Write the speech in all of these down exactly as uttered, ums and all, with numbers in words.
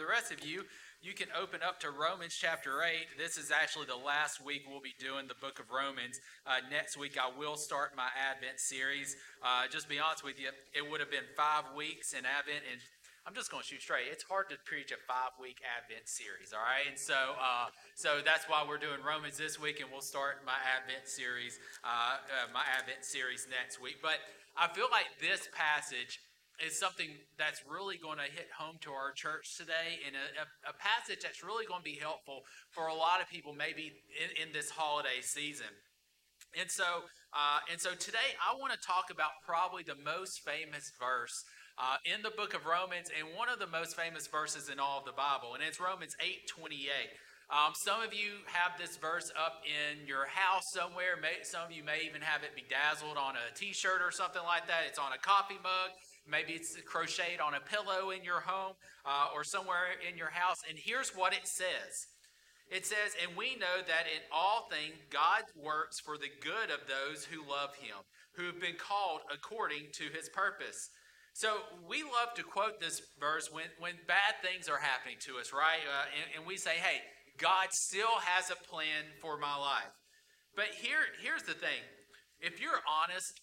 rest of you, you can open up to Romans chapter eight. This is actually the last week we'll be doing the book of Romans. Uh, next week I will start my Advent series. Uh, just to be honest with you, it would have been five weeks in Advent, and I'm just going to shoot straight. It's hard to preach a five-week Advent series, all right? And so uh, so that's why we're doing Romans this week, and we'll start my Advent series, uh, uh, my Advent series next week. But I feel like this passage is something that's really going to hit home to our church today, and a, a, a passage that's really going to be helpful for a lot of people maybe in, in this holiday season. And so, uh, and so today I want to talk about probably the most famous verse uh, in the book of Romans, and one of the most famous verses in all of the Bible, and it's Romans eight twenty-eight. Um, some of you have this verse up in your house somewhere. May, some of you may even have it bedazzled on a t-shirt or something like that. It's on a coffee mug. Maybe it's crocheted on a pillow in your home uh, or somewhere in your house. And here's what it says. It says, "And we know that in all things God works for the good of those who love him, who have been called according to his purpose." So we love to quote this verse when, when bad things are happening to us, right? Uh, and, and we say, hey, God still has a plan for my life. But here, here's the thing. If you're honest,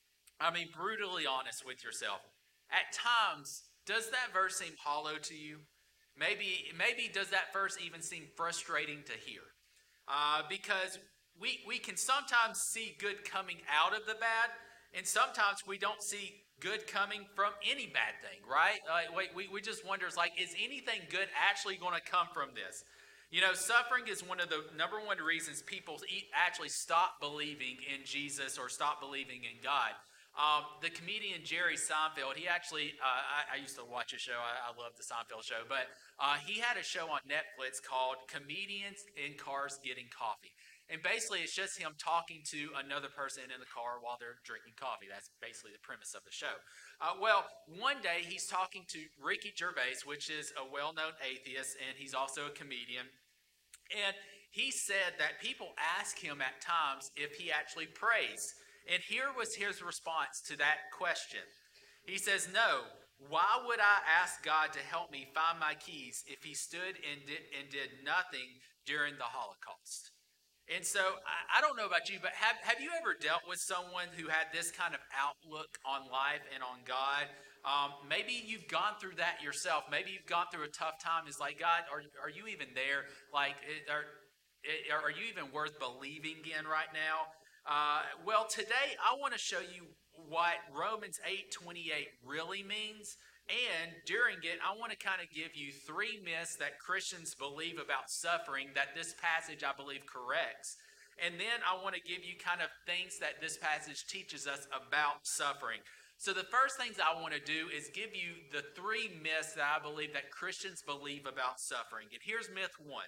I mean brutally honest with yourself, at times, does that verse seem hollow to you? Maybe, maybe does that verse even seem frustrating to hear? Uh, because we, we can sometimes see good coming out of the bad, and sometimes we don't see good coming from any bad thing, right? Uh, we, we just wonder, it's like, is anything good actually going to come from this? You know, suffering is one of the number one reasons people actually stop believing in Jesus or stop believing in God. Um, the comedian Jerry Seinfeld, he actually, uh, I, I used to watch a show, I, I love the Seinfeld show, but uh, he had a show on Netflix called Comedians in Cars Getting Coffee. And basically it's just him talking to another person in the car while they're drinking coffee. That's basically the premise of the show. Uh, well, one day he's talking to Ricky Gervais, which is a well-known atheist, and he's also a comedian. And he said that people ask him at times if he actually prays. And here was his response to that question. He says, "No, why would I ask God to help me find my keys if he stood and did, and did nothing during the Holocaust?" And so I, I don't know about you, but have, have you ever dealt with someone who had this kind of outlook on life and on God? Um, maybe you've gone through that yourself. Maybe you've gone through a tough time. It's like, God, are, are you even there? Like, are, are you even worth believing in right now? Uh, well, today I want to show you what Romans eight twenty-eight really means. And during it, I want to kind of give you three myths that Christians believe about suffering that this passage, I believe, corrects. And then I want to give you kind of things that this passage teaches us about suffering. So the first things I want to do is give you the three myths that I believe that Christians believe about suffering. And here's myth one.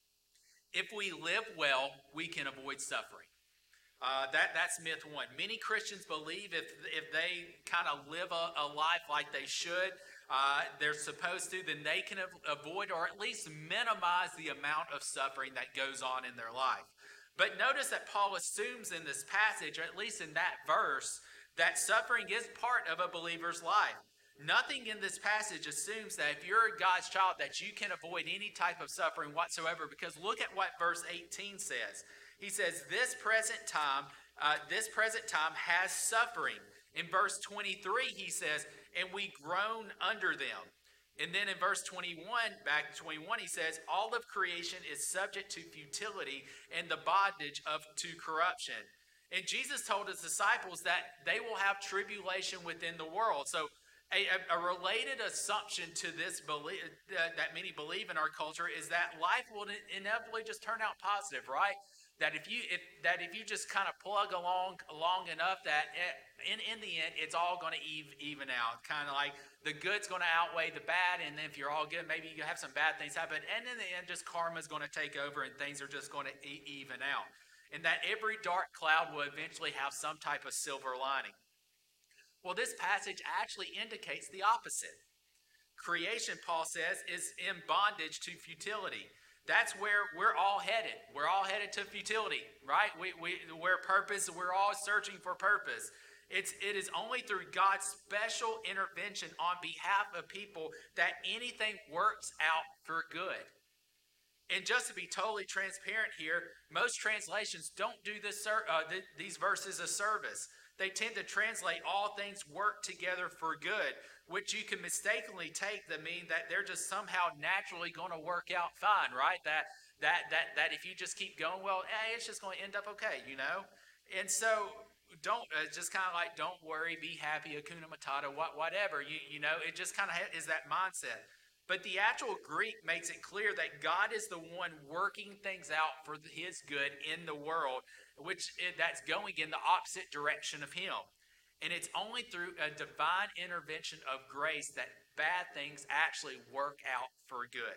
If we live well, we can avoid suffering. Uh, that, that's myth one. Many Christians believe if if they kind of live a, a life like they should, uh, they're supposed to, then they can av- avoid or at least minimize the amount of suffering that goes on in their life. But notice that Paul assumes in this passage, or at least in that verse, that suffering is part of a believer's life. Nothing in this passage assumes that if you're God's child that you can avoid any type of suffering whatsoever, because look at what verse eighteen says. He says, this present time, uh, this present time has suffering. In verse twenty-three, he says, and we groan under them. And then in verse twenty-one, back to twenty-one, he says, all of creation is subject to futility and the bondage of to corruption. And Jesus told his disciples that they will have tribulation within the world. So a, a, a related assumption to this belief uh, that many believe in our culture is that life will inevitably just turn out positive, right? That if you if that if you just kind of plug along long enough, that in in the end it's all going to even out. Kind of like the good's going to outweigh the bad, and then if you're all good, maybe you have some bad things happen, and in the end, just karma's going to take over, and things are just going to e- even out. And that every dark cloud will eventually have some type of silver lining. Well, this passage actually indicates the opposite. Creation, Paul says, is in bondage to futility. That's where we're all headed. We're all headed to futility, right? We, we, we're purpose. We're all searching for purpose. It's, it is only through God's special intervention on behalf of people that anything works out for good. And just to be totally transparent here, most translations don't do this, uh, th- these verses a service. They tend to translate all things work together for good, which you can mistakenly take to mean that they're just somehow naturally going to work out fine, right? That that that that if you just keep going, well, eh, it's just going to end up okay, you know. And so don't uh, just kind of like don't worry, be happy, Hakuna Matata, what whatever. You you know, it just kind of ha- is that mindset. But the actual Greek makes it clear that God is the one working things out for his good in the world, which that's going in the opposite direction of him. And it's only through a divine intervention of grace that bad things actually work out for good.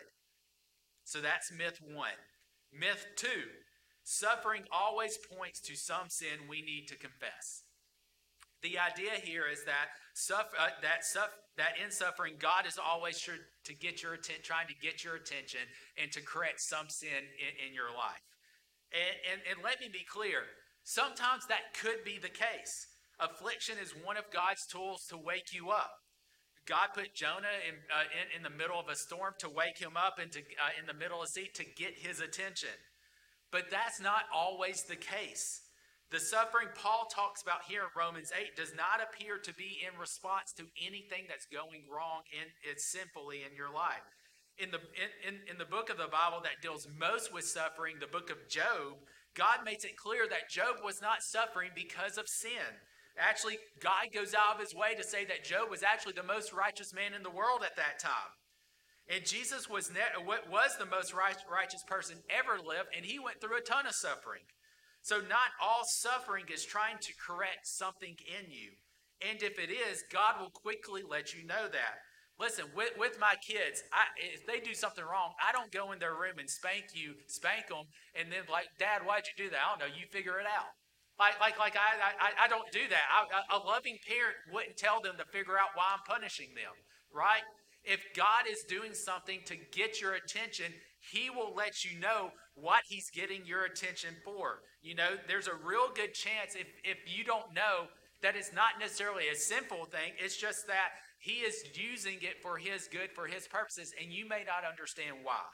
So that's myth one. Myth two, suffering always points to some sin we need to confess. The idea here is that suffer, uh, that suffer, that in suffering, God is always sure to get your attention, trying to get your attention, and to correct some sin in, in your life. And, and and let me be clear: sometimes that could be the case. Affliction is one of God's tools to wake you up. God put Jonah in uh, in, in the middle of a storm to wake him up, and to uh, in the middle of the sea to get his attention. But that's not always the case. The suffering Paul talks about here in Romans eight does not appear to be in response to anything that's going wrong in it sinfully in your life. In the in, in, in the book of the Bible that deals most with suffering, the book of Job, God makes it clear that Job was not suffering because of sin. Actually, God goes out of his way to say that Job was actually the most righteous man in the world at that time. And Jesus was, ne- was the most righteous person ever lived, and he went through a ton of suffering. So not all suffering is trying to correct something in you. And if it is, God will quickly let you know that. Listen, with, with my kids, I, if they do something wrong, I don't go in their room and spank you, spank them, and then like, Dad, why'd you do that? I don't know. You figure it out. Like, like, like I, I, I don't do that. I, a loving parent wouldn't tell them to figure out why I'm punishing them, right? If God is doing something to get your attention, he will let you know what he's getting your attention for. You know, there's a real good chance if, if you don't know that it's not necessarily a sinful thing. It's just that he is using it for his good, for his purposes, and you may not understand why.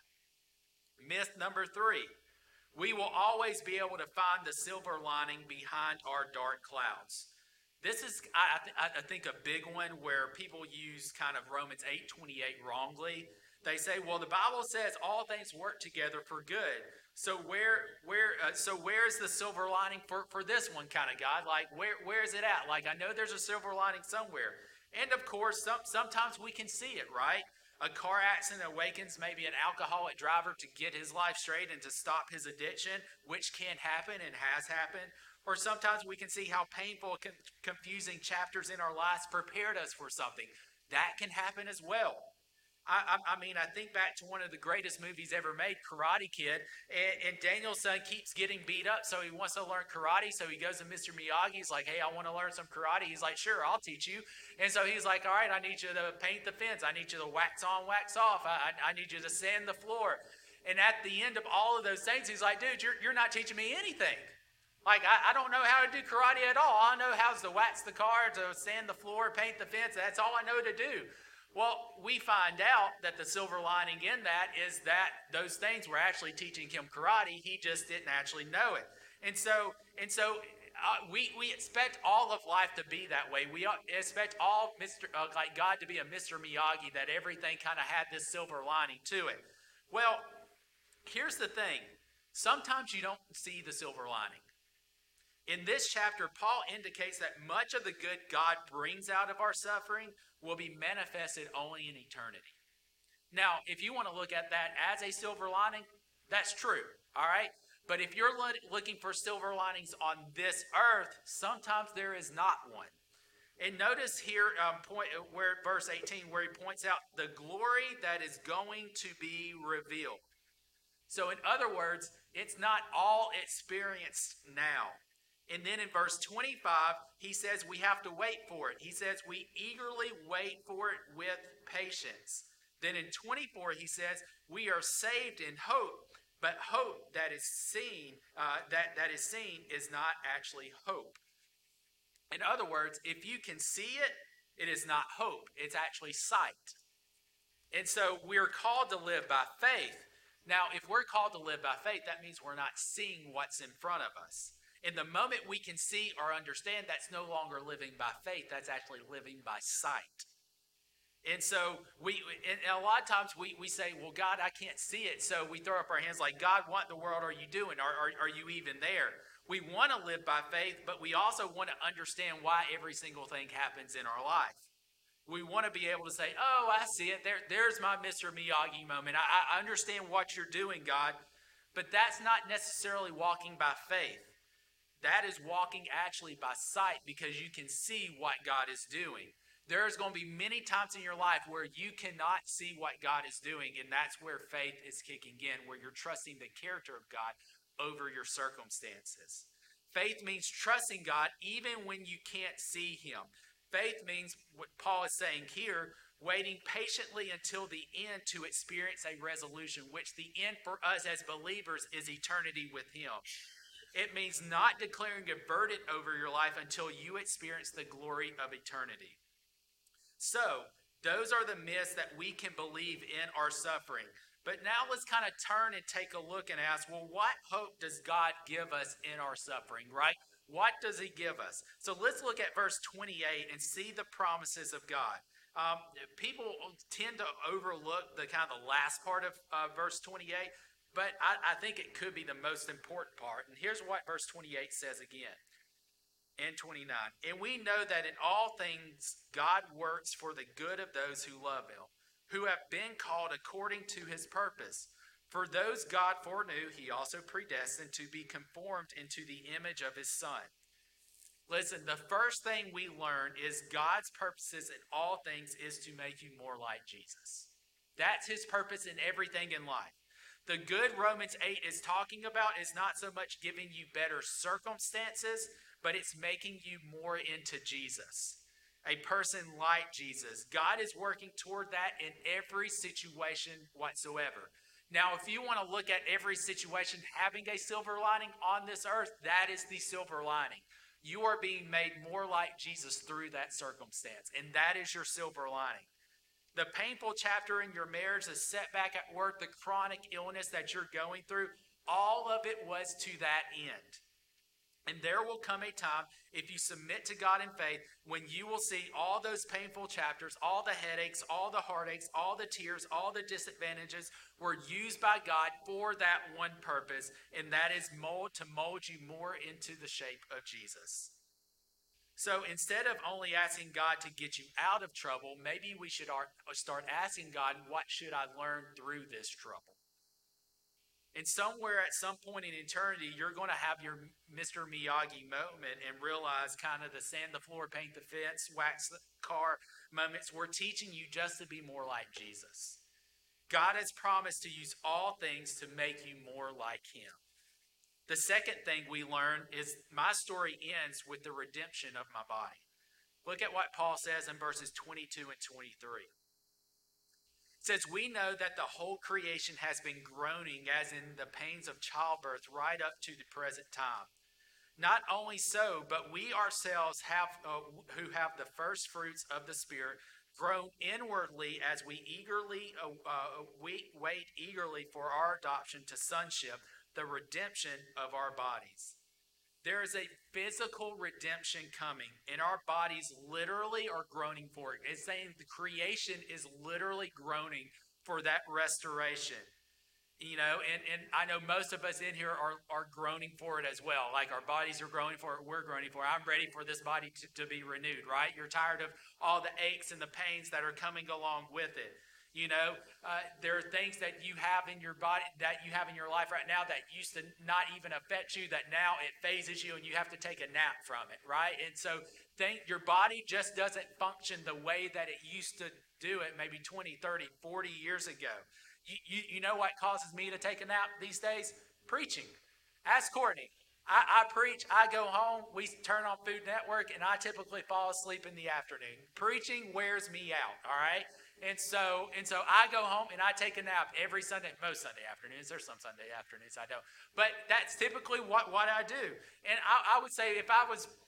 Myth number three, we will always be able to find the silver lining behind our dark clouds. This is, I, th- I think, a big one where people use kind of Romans eight twenty-eight wrongly. They say, well, the Bible says all things work together for good. So where, where, uh, so where's the silver lining for, for this one, kind of God? Like, where, where is it at? Like, I know there's a silver lining somewhere. And of course, some, sometimes we can see it, right? A car accident awakens maybe an alcoholic driver to get his life straight and to stop his addiction, which can happen and has happened. Or sometimes we can see how painful, confusing chapters in our lives prepared us for something. That can happen as well. I, I, I mean, I think back to one of the greatest movies ever made, Karate Kid, and, and Daniel's son keeps getting beat up, so he wants to learn karate, so he goes to Mister Miyagi. He's like, hey, I want to learn some karate. He's like, sure, I'll teach you. And so he's like, all right, I need you to paint the fence. I need you to wax on, wax off. I, I, I need you to sand the floor. And at the end of all of those things, he's like, dude, you're, you're not teaching me anything. Like, I, I don't know how to do karate at all. All I know how is to wax the car, to sand the floor, paint the fence. That's all I know to do. Well, we find out that the silver lining in that is that those things were actually teaching him karate. He just didn't actually know it. And so, and so uh, we, we expect all of life to be that way. We expect all Mister Uh, like God to be a Mister Miyagi, that everything kind of had this silver lining to it. Well, here's the thing. Sometimes you don't see the silver lining. In this chapter, Paul indicates that much of the good God brings out of our suffering will be manifested only in eternity. Now, if you want to look at that as a silver lining, that's true, all right? But if you're looking for silver linings on this earth, sometimes there is not one. And notice here, um, point where verse eighteen, where he points out the glory that is going to be revealed. So in other words, it's not all experienced now. And then in verse twenty-five, he says we have to wait for it. He says we eagerly wait for it with patience. Then in twenty-four, he says we are saved in hope, but hope that is seen, uh, that, that is seen is not actually hope. In other words, if you can see it, it is not hope, it's actually sight. And so we're called to live by faith. Now, if we're called to live by faith, that means we're not seeing what's in front of us. In the moment we can see or understand, that's no longer living by faith, that's actually living by sight. And so we, and a lot of times we, we say, well, God, I can't see it. So we throw up our hands like, God, what in the world are you doing? Are, are, are you even there? We want to live by faith, but we also want to understand why every single thing happens in our life. We want to be able to say, oh, I see it. There, there's my Mister Miyagi moment. I, I understand what you're doing, God. But that's not necessarily walking by faith. That is walking actually by sight, because you can see what God is doing. There's going to be many times in your life where you cannot see what God is doing, and that's where faith is kicking in, where you're trusting the character of God over your circumstances. Faith means trusting God even when you can't see Him. Faith means, what Paul is saying here, waiting patiently until the end to experience a resolution, which the end for us as believers is eternity with Him. It means not declaring a verdict over your life until you experience the glory of eternity. So, those are the myths that we can believe in our suffering. But now let's kind of turn and take a look and ask, well, what hope does God give us in our suffering, right? What does He give us? So let's look at verse twenty-eight and see the promises of God. Um, people tend to overlook the kind of the last part of uh, verse twenty-eight, but I, I think it could be the most important part. And here's what verse twenty-eight says again. And twenty-nine, and we know that in all things God works for the good of those who love Him, who have been called according to His purpose. For those God foreknew, He also predestined to be conformed into the image of His Son. Listen, the first thing we learn is God's purposes in all things is to make you more like Jesus. That's His purpose in everything in life. The good Romans eight is talking about is not so much giving you better circumstances, but it's making you more into Jesus, a person like Jesus. God is working toward that in every situation whatsoever. Now, if you want to look at every situation having a silver lining on this earth, that is the silver lining. You are being made more like Jesus through that circumstance, and that is your silver lining. The painful chapter in your marriage, the setback at work, the chronic illness that you're going through, all of it was to that end. And there will come a time, if you submit to God in faith, when you will see all those painful chapters, all the headaches, all the heartaches, all the tears, all the disadvantages were used by God for that one purpose, and that is mold to mold you more into the shape of Jesus. So instead of only asking God to get you out of trouble, maybe we should start asking God, what should I learn through this trouble? And somewhere at some point in eternity, you're going to have your Mister Miyagi moment and realize kind of the sand the floor, paint the fence, wax the car moments. We're teaching you just to be more like Jesus. God has promised to use all things to make you more like Him. The second thing we learn is my story ends with the redemption of my body. Look at what Paul says in verses twenty-two and twenty-three. It says, we know that the whole creation has been groaning as in the pains of childbirth right up to the present time. Not only so, but we ourselves have, uh, who have the first fruits of the Spirit, groan inwardly as we eagerly uh, uh, we wait eagerly for our adoption to sonship, the redemption of our bodies. There is a physical redemption coming, and our bodies literally are groaning for it. It's saying the creation is literally groaning for that restoration. You know, and, and I know most of us in here are, are groaning for it as well. Like our bodies are groaning for it, we're groaning for it. I'm ready for this body to, to be renewed, right? You're tired of all the aches and the pains that are coming along with it. You know, uh, there are things that you have in your body, that you have in your life right now that used to not even affect you, that now it phases you and you have to take a nap from it, right? And so think your body just doesn't function the way that it used to do it maybe twenty, thirty, forty years ago. You, you, you know what causes me to take a nap these days? Preaching. Ask Courtney. I, I preach, I go home, we turn on Food Network, and I typically fall asleep in the afternoon. Preaching wears me out, all right? And so and so I go home and I take a nap every Sunday, most Sunday afternoons. There's some Sunday afternoons I don't. But that's typically what, what I do. And I, I would say if I was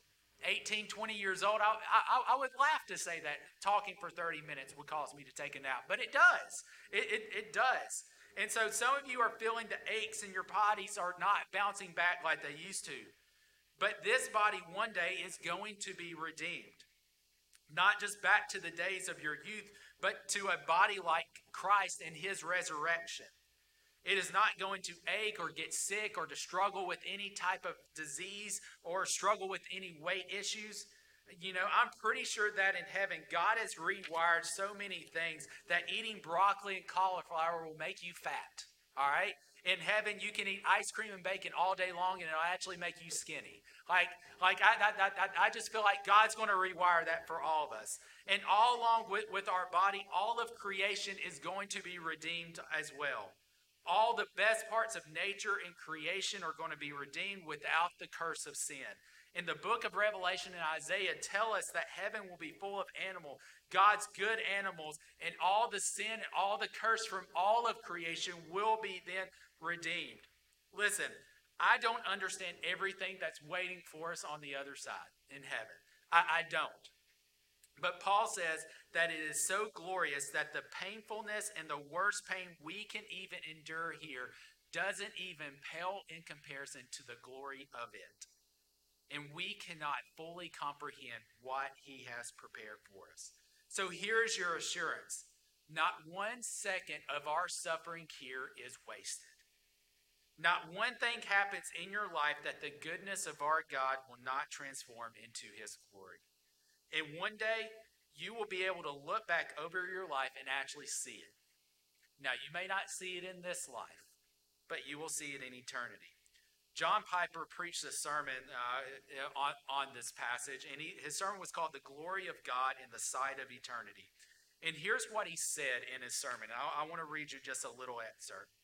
eighteen, twenty years old, I, I, I would laugh to say that talking for thirty minutes would cause me to take a nap, but it does. It, it, it does. And so some of you are feeling the aches and your bodies are not bouncing back like they used to. But this body one day is going to be redeemed. Not just back to the days of your youth, but to a body like Christ and his resurrection. It is not going to ache or get sick or to struggle with any type of disease or struggle with any weight issues. You know, I'm pretty sure that in heaven, God has rewired so many things that eating broccoli and cauliflower will make you fat. All right? In heaven, you can eat ice cream and bacon all day long, and it'll actually make you skinny. Like, like I, I, I, I just feel like God's going to rewire that for all of us. And all along with, with our body, all of creation is going to be redeemed as well. All the best parts of nature and creation are going to be redeemed without the curse of sin. In the book of Revelation and Isaiah tell us that heaven will be full of animals, God's good animals, and all the sin and all the curse from all of creation will be then redeemed. Listen, I don't understand everything that's waiting for us on the other side in heaven. I, I don't. But Paul says that it is so glorious that the painfulness and the worst pain we can even endure here doesn't even pale in comparison to the glory of it. And we cannot fully comprehend what he has prepared for us. So here's your assurance. Not one second of our suffering here is wasted. Not one thing happens in your life that the goodness of our God will not transform into his glory. And one day, you will be able to look back over your life and actually see it. Now, you may not see it in this life, but you will see it in eternity. John Piper preached a sermon uh, on, on this passage, and he, his sermon was called The Glory of God in the Sight of Eternity. And here's what he said in his sermon. I, I want to read you just a little excerpt.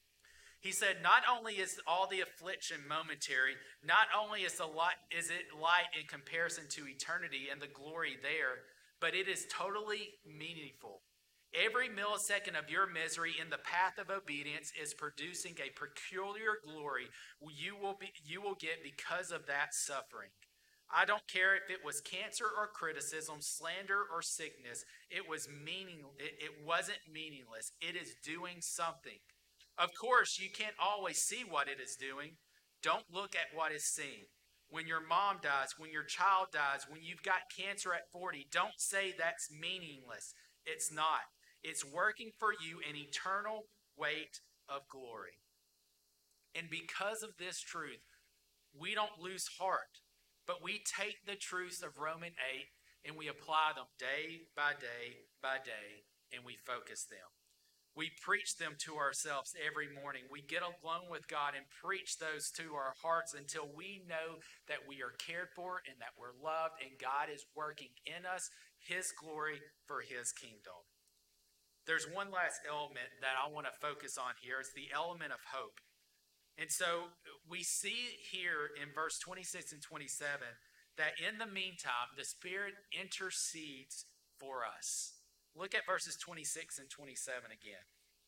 He said, not only is all the affliction momentary, not only is, the light, is it light in comparison to eternity and the glory there, but it is totally meaningful. Every millisecond of your misery in the path of obedience is producing a peculiar glory you will, be, you will get because of that suffering. I don't care if it was cancer or criticism, slander or sickness. It was meaning. It, it wasn't meaningless. It is doing something. Of course, you can't always see what it is doing. Don't look at what is seen. When your mom dies, when your child dies, when you've got cancer at forty, don't say that's meaningless. It's not. It's working for you an eternal weight of glory. And because of this truth, we don't lose heart, but we take the truths of Romans eight and we apply them day by day by day, and we focus them. We preach them to ourselves every morning. We get alone with God and preach those to our hearts until we know that we are cared for and that we're loved and God is working in us his glory for his kingdom. There's one last element that I want to focus on here. It's the element of hope. And so we see here in verse twenty-six and twenty-seven that in the meantime, the Spirit intercedes for us. Look at verses twenty-six and twenty-seven again.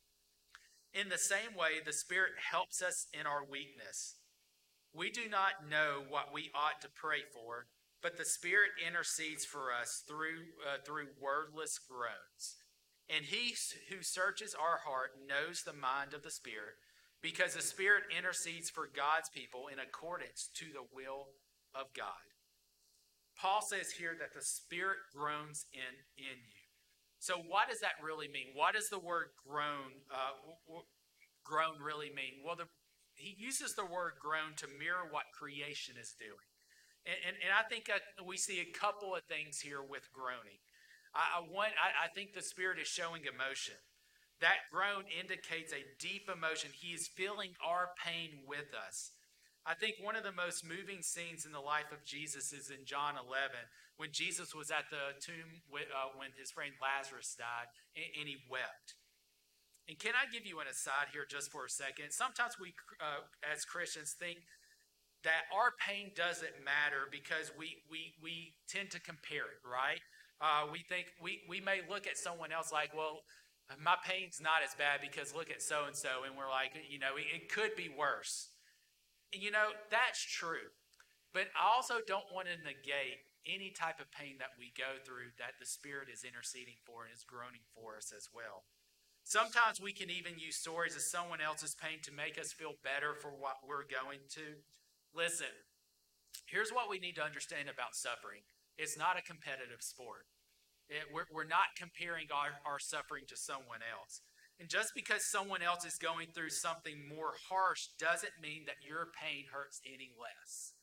In the same way, the Spirit helps us in our weakness. We do not know what we ought to pray for, but the Spirit intercedes for us through, uh, through wordless groans. And he who searches our heart knows the mind of the Spirit, because the Spirit intercedes for God's people in accordance to the will of God. Paul says here that the Spirit groans in, in you. So what does that really mean? What does the word groan uh, w- w- groan really mean? Well, the, he uses the word groan to mirror what creation is doing. And, and, and I think uh, we see a couple of things here with groaning. I, I, want, I, I think the Spirit is showing emotion. That groan indicates a deep emotion. He is feeling our pain with us. I think one of the most moving scenes in the life of Jesus is in John eleven, when Jesus was at the tomb with, uh, when his friend Lazarus died, and, and he wept. And can I give you an aside here just for a second? Sometimes we, uh, as Christians, think that our pain doesn't matter because we we we tend to compare it, right? Uh, we think we we may look at someone else like, well, my pain's not as bad because look at so and so, and we're like, you know, it, it could be worse. And you know, that's true. But I also don't want to negate any type of pain that we go through that the Spirit is interceding for and is groaning for us as well. Sometimes we can even use stories of someone else's pain to make us feel better for what we're going to. Listen, here's what we need to understand about suffering. It's not a competitive sport. It, we're, we're not comparing our, our suffering to someone else. And just because someone else is going through something more harsh doesn't mean that your pain hurts any less.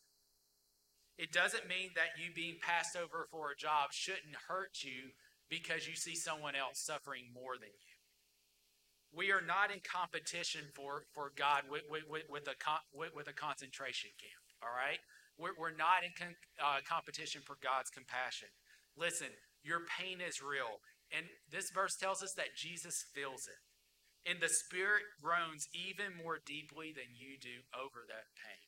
It doesn't mean that you being passed over for a job shouldn't hurt you because you see someone else suffering more than you. We are not in competition for, for God with, with, with, a, with, with a concentration camp, all right? We're, we're not in con, uh, competition for God's compassion. Listen, your pain is real. And this verse tells us that Jesus feels it. And the Spirit groans even more deeply than you do over that pain.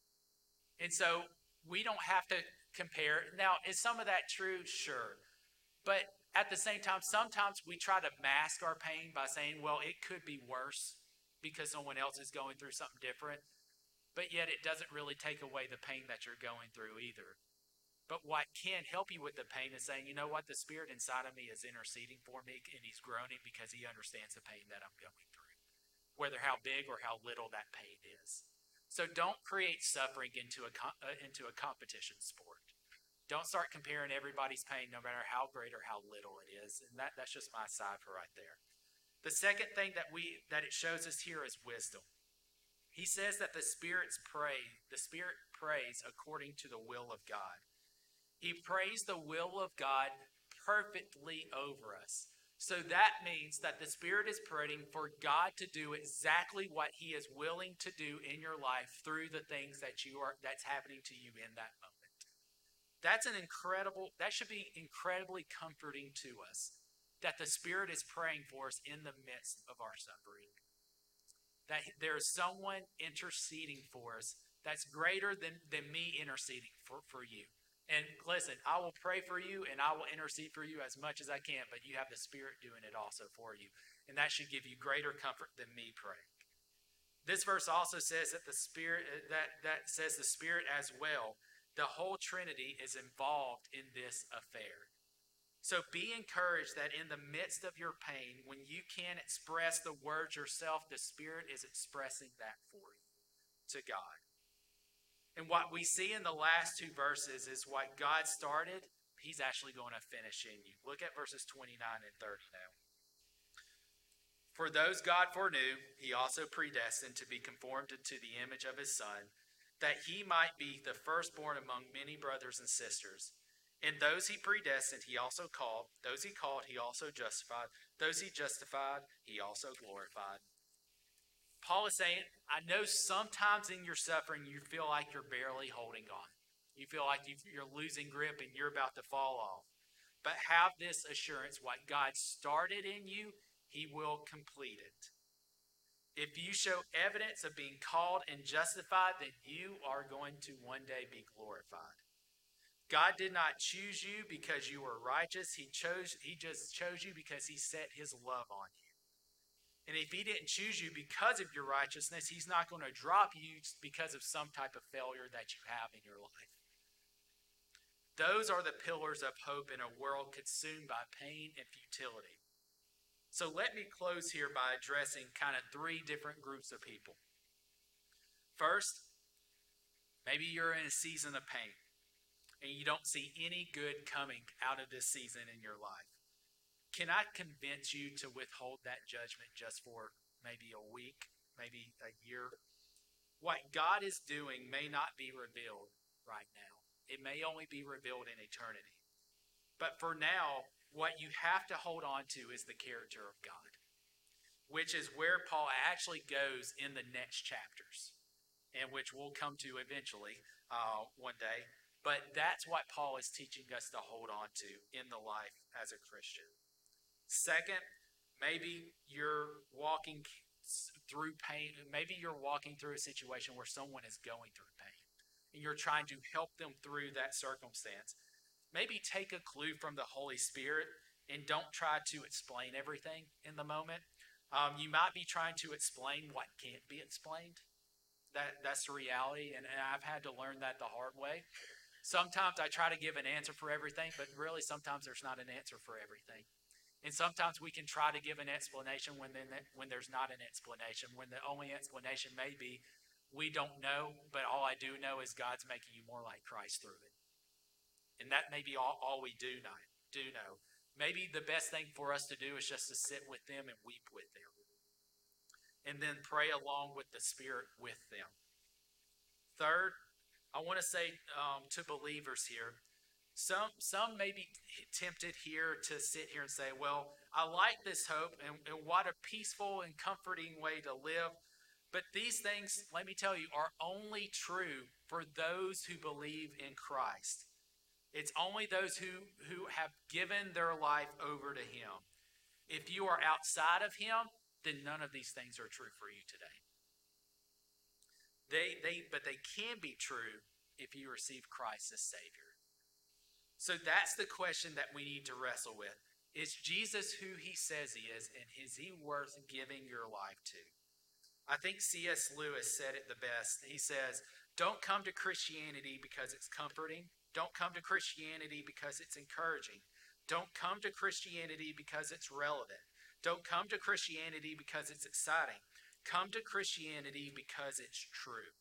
And so we don't have to compare. Now, is some of that true? Sure. But at the same time, sometimes we try to mask our pain by saying, well, it could be worse because someone else is going through something different. But yet it doesn't really take away the pain that you're going through either. But what can help you with the pain is saying, you know what, the Spirit inside of me is interceding for me, and he's groaning because he understands the pain that I'm going through, whether how big or how little that pain is. So don't create suffering into a, uh, into a competition sport. Don't start comparing everybody's pain, no matter how great or how little it is. And that, that's just my side for right there. The second thing that we that it shows us here is wisdom. He says that the Spirit's pray, the Spirit prays according to the will of God. He prays the will of God perfectly over us. So that means that the Spirit is praying for God to do exactly what he is willing to do in your life through the things that you are that's happening to you in that moment. That's an incredible, that should be incredibly comforting to us, that the Spirit is praying for us in the midst of our suffering. That there is someone interceding for us that's greater than, than me interceding for, for you. And listen, I will pray for you and I will intercede for you as much as I can, but you have the Spirit doing it also for you. And that should give you greater comfort than me praying. This verse also says that the Spirit, that, that says the Spirit as well. The whole Trinity is involved in this affair. So be encouraged that in the midst of your pain, when you can't express the words yourself, the Spirit is expressing that for you to God. And what we see in the last two verses is what God started, he's actually going to finish in you. Look at verses twenty-nine and thirty now. For those God foreknew, he also predestined to be conformed to the image of his Son, that he might be the firstborn among many brothers and sisters. And those he predestined, he also called. Those he called, he also justified. Those he justified, he also glorified. Paul is saying, I know sometimes in your suffering you feel like you're barely holding on. You feel like you're losing grip and you're about to fall off. But have this assurance, what God started in you, he will complete it. If you show evidence of being called and justified, then you are going to one day be glorified. God did not choose you because you were righteous. He chose, he just chose you because he set his love on you. And if he didn't choose you because of your righteousness, he's not going to drop you because of some type of failure that you have in your life. Those are the pillars of hope in a world consumed by pain and futility. So let me close here by addressing kind of three different groups of people. First, maybe you're in a season of pain and you don't see any good coming out of this season in your life. Can I convince you to withhold that judgment just for maybe a week, maybe a year? What God is doing may not be revealed right now. It may only be revealed in eternity. But for now, what you have to hold on to is the character of God, which is where Paul actually goes in the next chapters, and which we'll come to eventually uh, one day. But that's what Paul is teaching us to hold on to in the life as a Christian. Second, maybe you're walking through pain. Maybe you're walking through a situation where someone is going through pain, and you're trying to help them through that circumstance. Maybe take a clue from the Holy Spirit and don't try to explain everything in the moment. Um, you might be trying to explain what can't be explained. that that's the reality, and, and I've had to learn that the hard way. Sometimes I try to give an answer for everything, but really sometimes there's not an answer for everything. And sometimes we can try to give an explanation when then when there's not an explanation, when the only explanation may be we don't know, but all I do know is God's making you more like Christ through it. And that may be all, all we do know, do know. Maybe the best thing for us to do is just to sit with them and weep with them. And then pray along with the Spirit with them. Third, I want to say um, to believers here, some some may be tempted here to sit here and say, well, I like this hope, and, and what a peaceful and comforting way to live. But these things, let me tell you, are only true for those who believe in Christ. It's only those who, who have given their life over to Him. If you are outside of Him, then none of these things are true for you today. They, they, but they can be true if you receive Christ as Savior. So that's the question that we need to wrestle with. Is Jesus who He says He is, and is He worth giving your life to? I think C S Lewis said it the best. He says, don't come to Christianity because it's comforting. Don't come to Christianity because it's encouraging. Don't come to Christianity because it's relevant. Don't come to Christianity because it's exciting. Come to Christianity because it's true.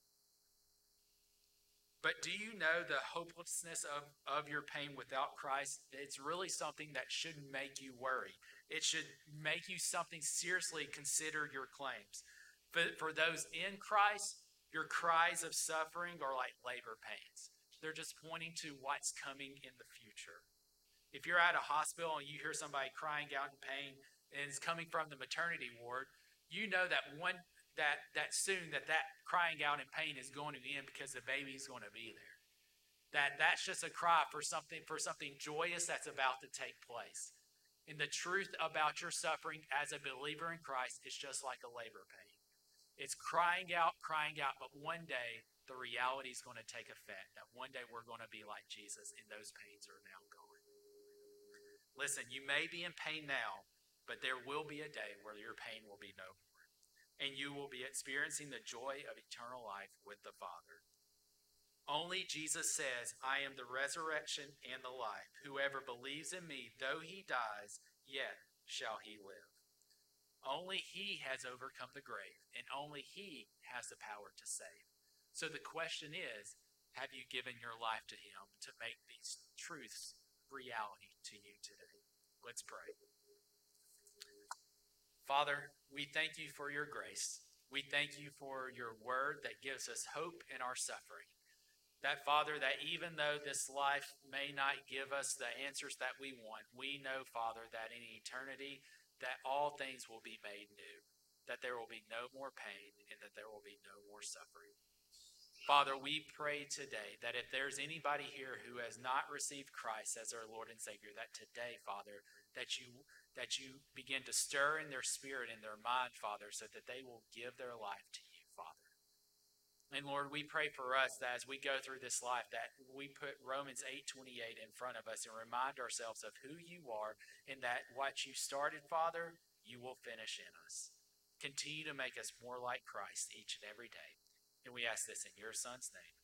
But do you know the hopelessness of, of your pain without Christ? It's really something that shouldn't make you worry. It should make you something seriously consider your claims. For, for those in Christ, your cries of suffering are like labor pains. They're just pointing to what's coming in the future. If you're at a hospital and you hear somebody crying out in pain and it's coming from the maternity ward, you know that one that that soon that that crying out in pain is going to end because the baby's going to be there. That that's just a cry for something for something joyous that's about to take place. And the truth about your suffering as a believer in Christ is just like a labor pain. It's crying out, crying out, but one day the reality is going to take effect. That one day we're going to be like Jesus, and those pains are now gone. Listen, you may be in pain now, but there will be a day where your pain will be no more, and you will be experiencing the joy of eternal life with the Father. Only Jesus says, I am the resurrection and the life. Whoever believes in me, though he dies, yet shall he live. Only He has overcome the grave, and only He has the power to save. So the question is, have you given your life to Him to make these truths reality to you today? Let's pray. Father, we thank you for your grace. We thank you for your word that gives us hope in our suffering. That, Father, that even though this life may not give us the answers that we want, we know, Father, that in eternity, that all things will be made new, that there will be no more pain, and that there will be no more suffering. Father, we pray today that if there's anybody here who has not received Christ as their Lord and Savior, that today, Father, that you that you begin to stir in their spirit and their mind, Father, so that they will give their life to you, Father. And Lord, we pray for us that as we go through this life, that we put Romans eight twenty-eight in front of us and remind ourselves of who you are, and that what you started, Father, you will finish in us. Continue to make us more like Christ each and every day. And we ask this in your Son's name.